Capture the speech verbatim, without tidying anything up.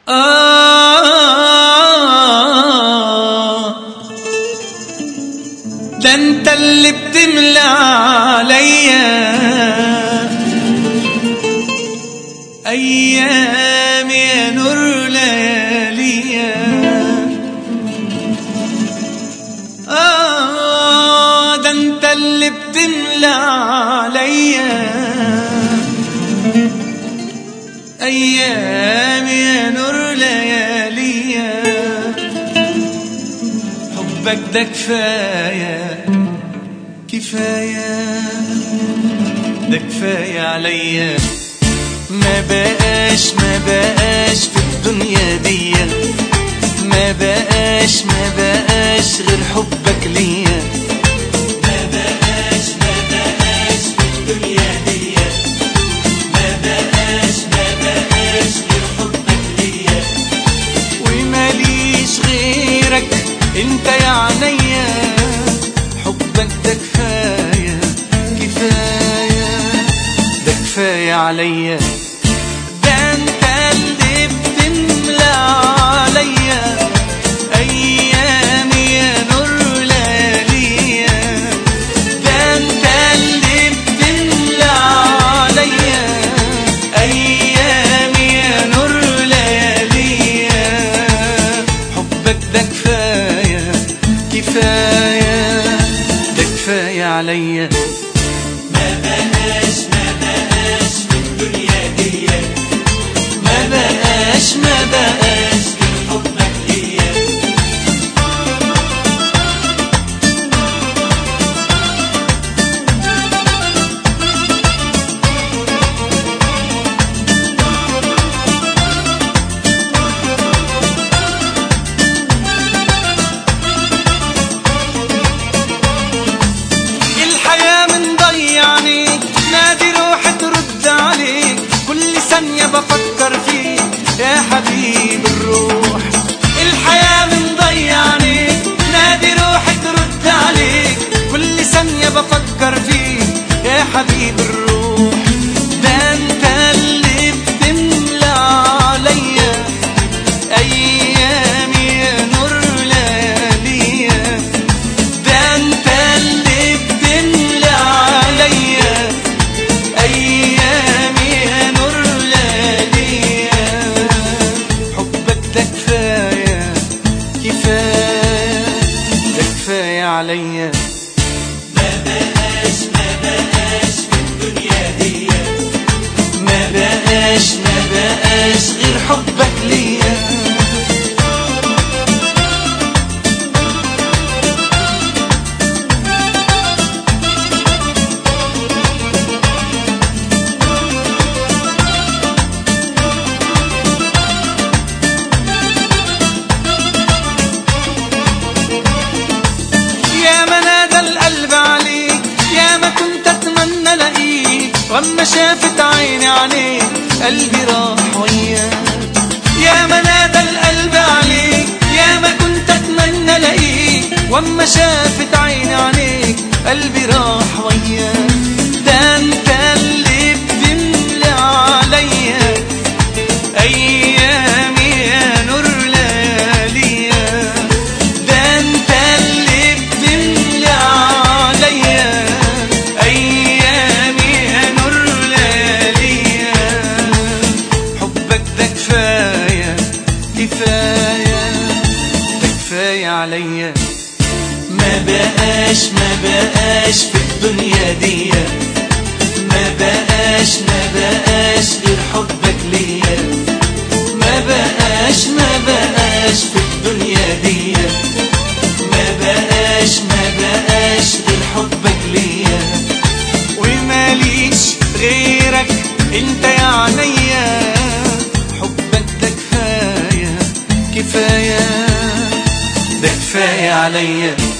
آه ده انت اللي بتملى عليا ايام يا نور لياليا. آه ده انت اللي بتملى عليا ايام يا نور لياليا. حبك ده كفايه كفايه ده كفايه عليا. ما بقاش ما بقاش في الدنيا دي، ما بقاش ما بقاش غير حبك ليا. ما بقاش ما بقاش في الدنيا دي، ما بقاش ما بقاش غير حبك ليا. وماليش غيرك انت يا عينيا. حبك ده كفايه كفايه ده كفايه عليا. ده انت اللي بتملى عليا ايام يا نور لياليا. ده انت اللي بتملى عليا ايام يا نور لياليا. حبك ده كفايه كفايه ده كفايه عليا. ما بقاش ما بقاش في الدنيا دي، ما بقاش ما بقاش غير حبك ليا. الحياة من ضيعني نادي روحي ترد عليك. كل ثانية بفكر فيك يا حبيب الروح. الحياة من ضيعني نادي روحي ترد عليك. كل ثانية بفكر فيك يا حبيب الروح. ده انت اللي بتملى عليا ايام يا نور لياليا. ده انت اللي بتملى عليا ايام يا نور لياليا. حبك ده كفايه كفايه ده كفايه عليا. ما بقاش ما بقاش في الدنيا دي، ما بقاش ما بقاش غير حبك ليا. يا ما نادى القلب عليك، يا ما كنت اتمنى الاقيك. واما شافت عيني عليك قلبي راح وياك. يا ما نادى القلب عليك، يا ما كنت اتمنى الاقيك. واما شافت عيني عليك قلبي راح وياك. ده انت اللي بتملى عليا ايام يا نور لياليا. ده انت اللي بتملى عليا ايام يا نور لياليا. حبك ده كفايه كفايه ده كفايه عليا. ما بقاش ما بقاش في الدنيا دي، ما بقاش ما بقاش غير حبك ليا. ما بقاش ما بقاش في الدنيا دي، ما بقاش ما بقاش غير حبك ليا. وماليش غيرك انت يا عينيا. حبك ده كفايه كفايه ده كفايه عليا.